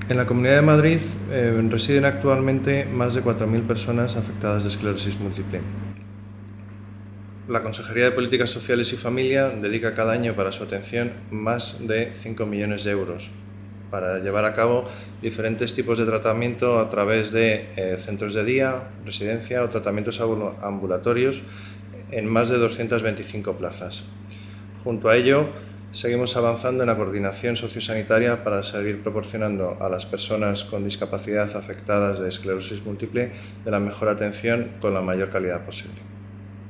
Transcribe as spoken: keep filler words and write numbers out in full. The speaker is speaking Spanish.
En la Comunidad de Madrid eh, residen actualmente más de cuatro mil personas afectadas de esclerosis múltiple. La Consejería de Políticas Sociales y Familia dedica cada año para su atención más de cinco millones de euros para llevar a cabo diferentes tipos de tratamiento a través de eh, centros de día, residencia o tratamientos ambulatorios en más de doscientas veinticinco plazas. Junto a ello, seguimos avanzando en la coordinación sociosanitaria para seguir proporcionando a las personas con discapacidad afectadas de esclerosis múltiple de la mejor atención con la mayor calidad posible.